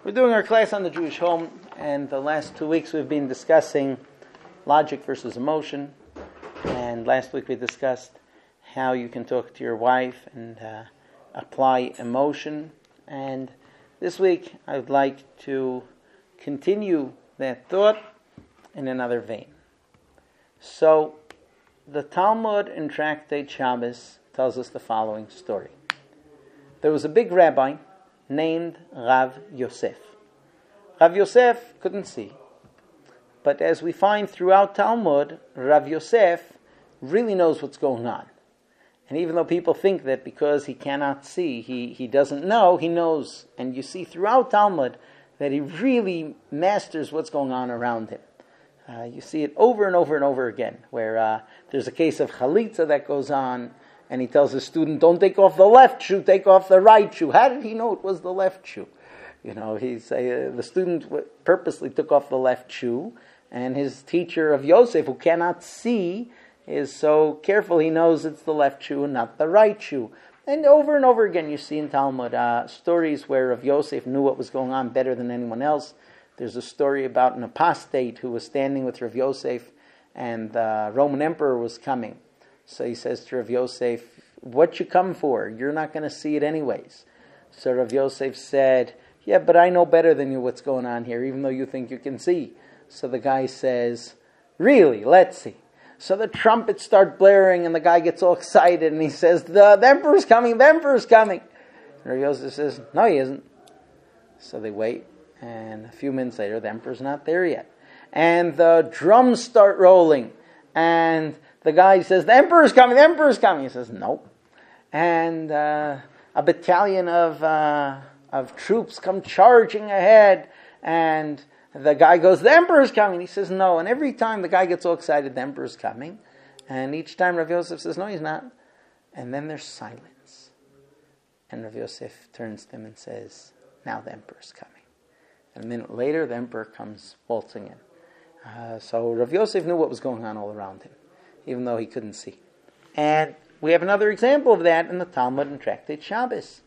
We're doing our class on the Jewish home, and the last 2 weeks we've been discussing logic versus emotion. And last week we discussed how you can talk to your wife and apply emotion. And this week I would like to continue that thought in another vein. So the Talmud in Tractate Shabbos tells us the following story. There was a big rabbi named Rav Yosef. Rav Yosef couldn't see. But as we find throughout Talmud, Rav Yosef really knows what's going on. And even though people think that because he cannot see, he doesn't know, he knows. And you see throughout Talmud that he really masters what's going on around him. You see it over and over and over again, where there's a case of chalitza that goes on, and he tells his student, don't take off the left shoe, take off the right shoe. How did he know it was the left shoe? You know, the student purposely took off the left shoe, and his teacher of Yosef, who cannot see, is so careful he knows it's the left shoe and not the right shoe. And over again you see in Talmud stories where Rav Yosef knew what was going on better than anyone else. There's a story about an apostate who was standing with Rav Yosef, and the Roman emperor was coming. So he says to Rav Yosef, what you come for? You're not going to see it anyways. So Rav Yosef said, yeah, but I know better than you what's going on here, even though you think you can see. So the guy says, really? Let's see. So the trumpets start blaring, and the guy gets all excited, and he says, the emperor's coming, the emperor's coming. And Rav Yosef says, no, he isn't. So they wait, and a few minutes later, the emperor's not there yet. And the drums start rolling, and the guy says, the emperor's coming, the emperor's coming. He says, nope. And a battalion of troops come charging ahead, and the guy goes, the emperor's coming. He says, no. And every time the guy gets all excited, the emperor's coming. And each time Rav Yosef says, no, he's not. And then there's silence. And Rav Yosef turns to him and says, now the emperor's coming. And a minute later, the emperor comes waltzing in. So Rav Yosef knew what was going on all around him, even though he couldn't see. And we have another example of that in the Talmud and Tractate Shabbos.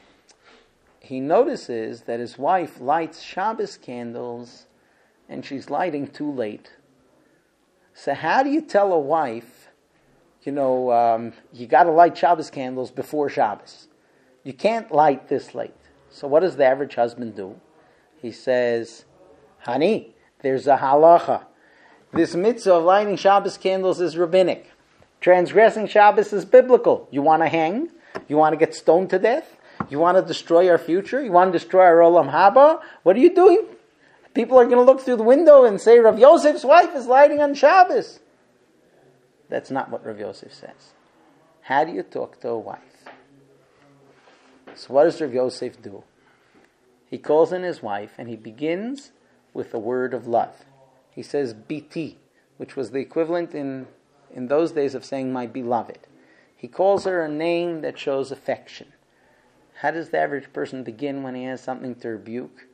He notices that his wife lights Shabbos candles, and she's lighting too late. So how do you tell a wife, you got to light Shabbos candles before Shabbos? You can't light this late. So what does the average husband do? He says, honey, there's a halacha. This mitzvah of lighting Shabbos candles is rabbinic. Transgressing Shabbos is biblical. You want to hang? You want to get stoned to death? You want to destroy our future? You want to destroy our olam haba? What are you doing? People are going to look through the window and say, Rav Yosef's wife is lighting on Shabbos. That's not what Rav Yosef says. How do you talk to a wife? So what does Rav Yosef do? He calls in his wife, and he begins with a word of love. He says, biti, which was the equivalent in those days of saying, my beloved. He calls her a name that shows affection. How does the average person begin when he has something to rebuke?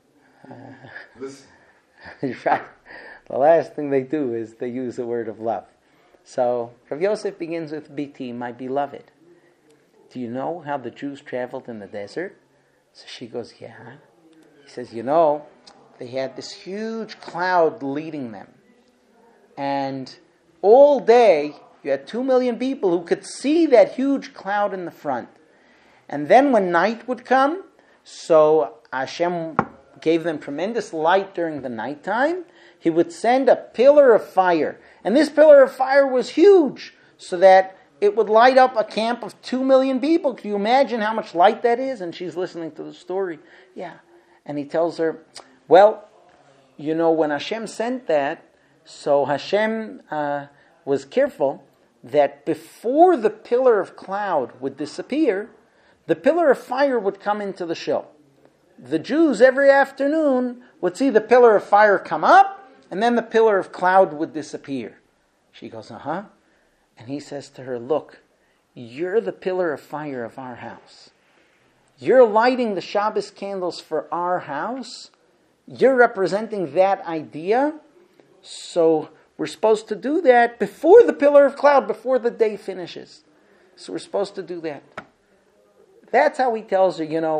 Right. The last thing they do is they use a word of love. So Rav Yosef begins with biti, my beloved. Do you know how the Jews traveled in the desert? So she goes, yeah. He says, they had this huge cloud leading them. And all day, you had 2 million people who could see that huge cloud in the front. And then when night would come, so Hashem gave them tremendous light during the nighttime, He would send a pillar of fire. And this pillar of fire was huge, so that it would light up a camp of 2 million people. Can you imagine how much light that is? And she's listening to the story. Yeah. And he tells her, well, when Hashem sent that, so Hashem was careful that before the pillar of cloud would disappear, the pillar of fire would come into the show. The Jews every afternoon would see the pillar of fire come up, and then the pillar of cloud would disappear. She goes, uh-huh. And he says to her, look, you're the pillar of fire of our house. You're lighting the Shabbos candles for our house. You're representing that idea. So we're supposed to do that before the pillar of cloud, before the day finishes. So we're supposed to do that. That's how he tells her,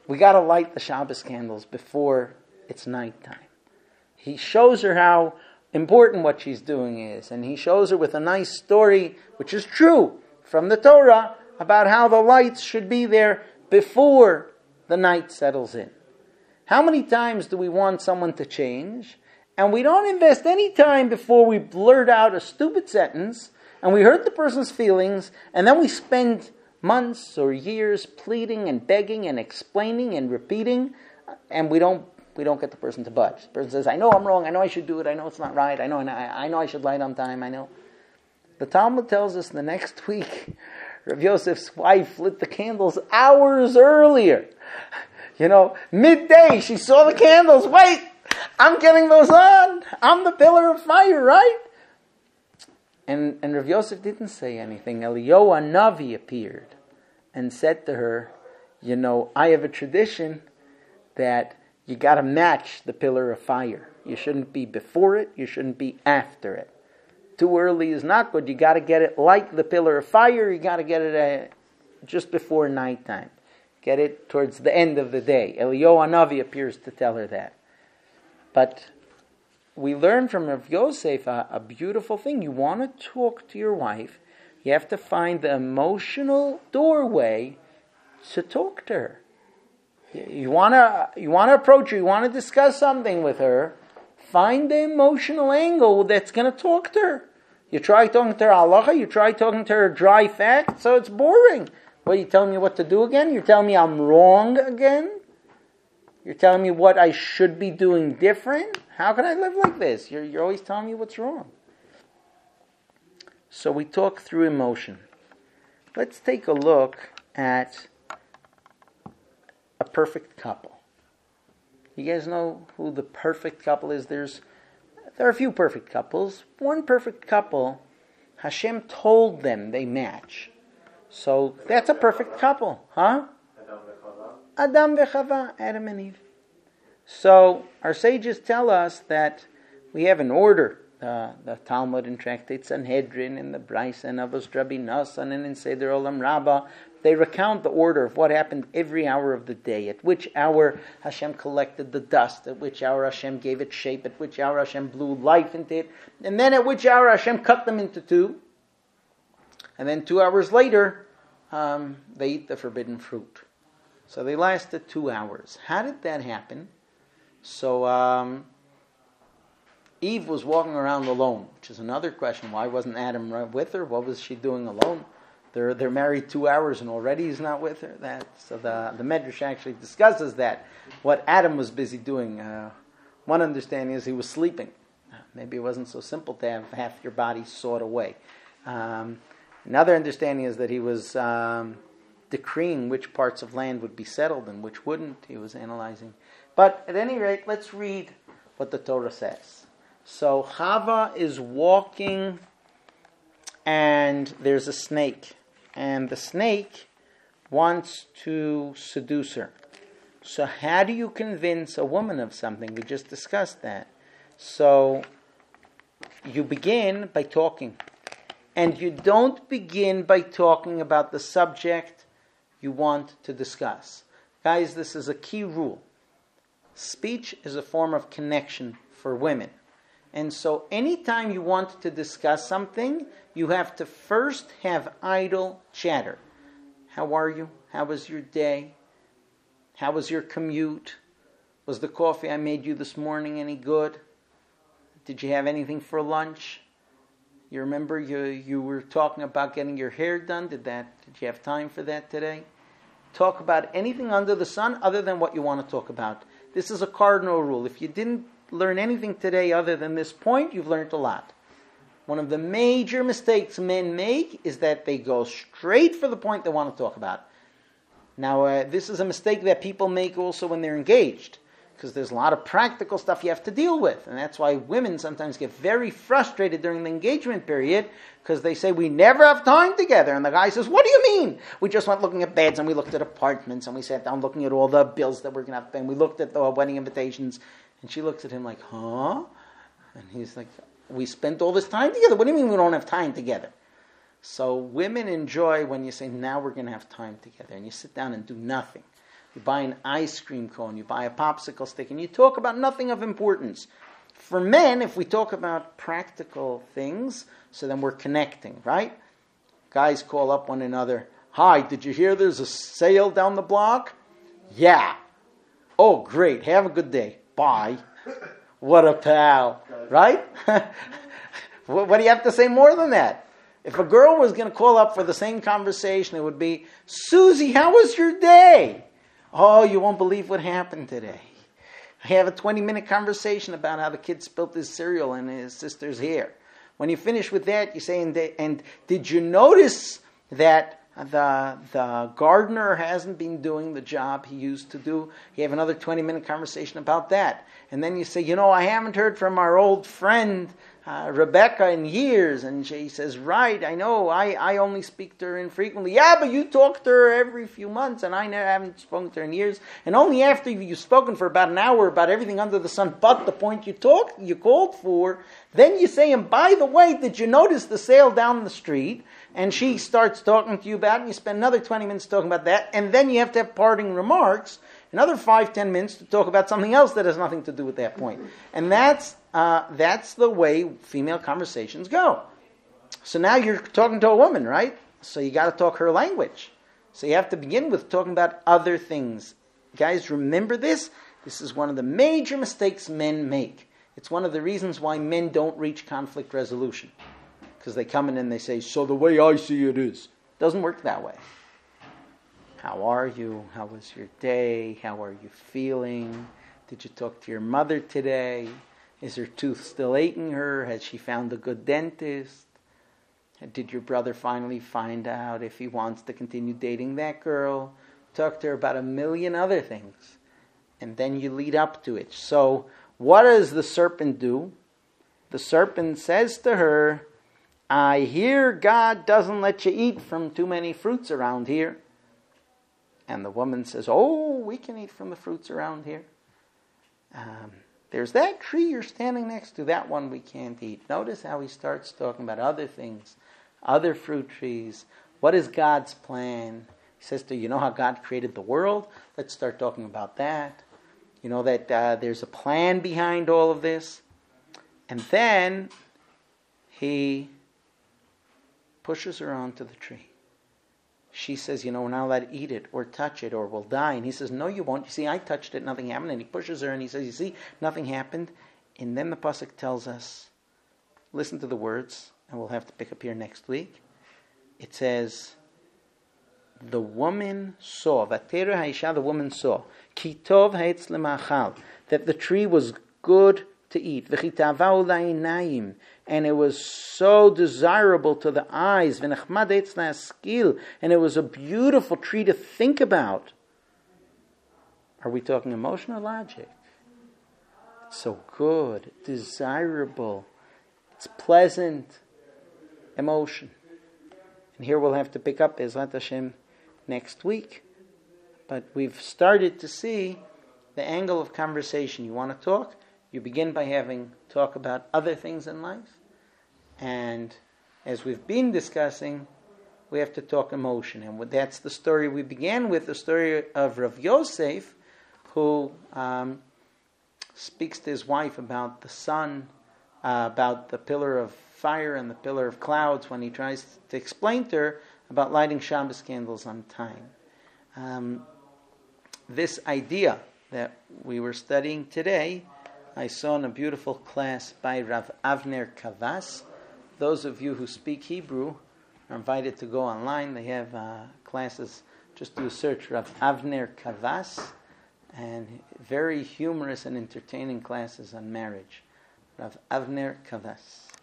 we got to light the Shabbos candles before it's nighttime. He shows her how important what she's doing is, and he shows her with a nice story, which is true, from the Torah, about how the lights should be there before the night settles in. How many times do we want someone to change, and we don't invest any time before we blurt out a stupid sentence, and we hurt the person's feelings, and then we spend months or years pleading and begging and explaining and repeating, and we don't get the person to budge. The person says, I know I'm wrong, I know I should do it, I know it's not right, I know I should light on time, I know. The Talmud tells us the next week, Rav Yosef's wife lit the candles hours earlier. Midday, she saw the candles. Wait, I'm getting those on. I'm the pillar of fire, right? And Rav Yosef didn't say anything. Eliyahu Navi appeared and said to her, I have a tradition that you got to match the pillar of fire. You shouldn't be before it. You shouldn't be after it. Too early is not good. You got to get it like the pillar of fire. You got to get it just before nighttime. Get it towards the end of the day. Eliyahu Navi appears to tell her that. But we learn from Rav Yosef a beautiful thing. You want to talk to your wife, you have to find the emotional doorway to talk to her. You want to approach her, you want to discuss something with her, find the emotional angle that's going to talk to her. You try talking to her halacha, you try talking to her dry facts, so it's boring. What, are you telling me what to do again? You're telling me I'm wrong again? You're telling me what I should be doing different? How can I live like this? You're always telling me what's wrong. So we talk through emotion. Let's take a look at a perfect couple. You guys know who the perfect couple is? There are a few perfect couples. One perfect couple, Hashem told them they match. So that's a perfect couple, huh? Adam v'Chava, Adam and Eve. So our sages tell us that we have an order. The Talmud and Tractate Sanhedrin and the Bryce and Avos Rabbi Nassan and in Seder Olam Rabbah, they recount the order of what happened every hour of the day. At which hour Hashem collected the dust, at which hour Hashem gave it shape, at which hour Hashem blew life into it, and then at which hour Hashem cut them into two. And then 2 hours later, they eat the forbidden fruit. So they lasted 2 hours. How did that happen? So Eve was walking around alone, which is another question. Why wasn't Adam with her? What was she doing alone? They're married 2 hours and already he's not with her. So the Medrash actually discusses that. What Adam was busy doing. One understanding is he was sleeping. Maybe it wasn't so simple to have half your body sawed away. Another understanding is that he was decreeing which parts of land would be settled and which wouldn't. He was analyzing. But at any rate, let's read what the Torah says. So Chava is walking and there's a snake. And the snake wants to seduce her. So how do you convince a woman of something? We just discussed that. So you begin by talking. And you don't begin by talking about the subject you want to discuss. Guys, this is a key rule. Speech is a form of connection for women. And so anytime you want to discuss something, you have to first have idle chatter. How are you? How was your day? How was your commute? Was the coffee I made you this morning any good? Did you have anything for lunch? You remember you were talking about getting your hair done. Did you have time for that today? Talk about anything under the sun other than what you want to talk about. This is a cardinal rule. If you didn't learn anything today other than this point, you've learned a lot. One of the major mistakes men make is that they go straight for the point they want to talk about. Now, this is a mistake that people make also when they're engaged, because there's a lot of practical stuff you have to deal with. And that's why women sometimes get very frustrated during the engagement period, because they say, we never have time together. And the guy says, what do you mean? We just went looking at beds, and we looked at apartments, and we sat down looking at all the bills that we're going to have to pay, and we looked at the wedding invitations. And she looks at him like, huh? And he's like, we spent all this time together. What do you mean we don't have time together? So women enjoy when you say, now we're going to have time together. And you sit down and do nothing. You buy an ice cream cone, you buy a popsicle stick, and you talk about nothing of importance. For men, if we talk about practical things, so then we're connecting, right? Guys call up one another, "Hi, did you hear there's a sale down the block?" "Yeah." "Oh, great. Have a good day." "Bye." What a pal, right? What do you have to say more than that? If a girl was going to call up for the same conversation, it would be, "Susie, how was your day?" "Oh, you won't believe what happened today. I have a 20-minute conversation about how the kid spilled his cereal in his sister's hair." When you finish with that, you say, and did you notice that the gardener hasn't been doing the job he used to do? You have another 20-minute conversation about that. And then you say, I haven't heard from our old friend Rebecca in years. And she says, "Right, I know, I only speak to her infrequently." "Yeah, but you talk to her every few months, and I haven't spoken to her in years. And only after you've spoken for about an hour about everything under the sun but the point you called for, then you say, and by the way, did you notice the sale down the street?" And she starts talking to you about it, and you spend another 20 minutes talking about that, and then you have to have parting remarks, another 5-10 minutes to talk about something else that has nothing to do with that point. And that's the way female conversations go. So now you're talking to a woman, right? So you got to talk her language. So you have to begin with talking about other things. Guys, remember this. This is one of the major mistakes men make. It's one of the reasons why men don't reach conflict resolution. Because they come in and they say, "So the way I see it is." It doesn't work that way. How are you? How was your day? How are you feeling? Did you talk to your mother today? Is her tooth still aching her? Has she found a good dentist? Did your brother finally find out if he wants to continue dating that girl? Talk to her about a million other things. And then you lead up to it. So what does the serpent do? The serpent says to her, "I hear God doesn't let you eat from too many fruits around here." And the woman says, "Oh, we can eat from the fruits around here. There's that tree you're standing next to, that one we can't eat." Notice how he starts talking about other things, other fruit trees. What is God's plan? He says to her, "You know how God created the world? Let's start talking about that. You know that there's a plan behind all of this." And then he pushes her onto the tree. She says, "We're not allowed to eat it or touch it or we'll die." And he says, "No, you won't. You see, I touched it, nothing happened." And he pushes her and he says, "You see, nothing happened." And then the pasuk tells us, listen to the words, and we'll have to pick up here next week. It says, the woman saw, Vatera Haisha, the woman saw, Ki tov haetz lemachal, that the tree was good to eat, V'chitavau la'inayim, and it was so desirable to the eyes, V'nechmad haetz la'askil, and it was a beautiful tree to think about. Are we talking emotion or logic? It's so good, desirable, it's pleasant emotion. And here we'll have to pick up Ezrat Hashem next week. But we've started to see the angle of conversation. You want to talk? You begin by having talk about other things in life. And as we've been discussing, we have to talk emotion. And that's the story we began with, the story of Rav Yosef, who speaks to his wife about the sun, about the pillar of fire and the pillar of clouds, when he tries to explain to her about lighting Shabbos candles on time. This idea that we were studying today, I saw in a beautiful class by Rav Avner Kavas. Those of you who speak Hebrew are invited to go online. They have classes, just do a search, Rav Avner Kavas, and very humorous and entertaining classes on marriage. Rav Avner Kavas.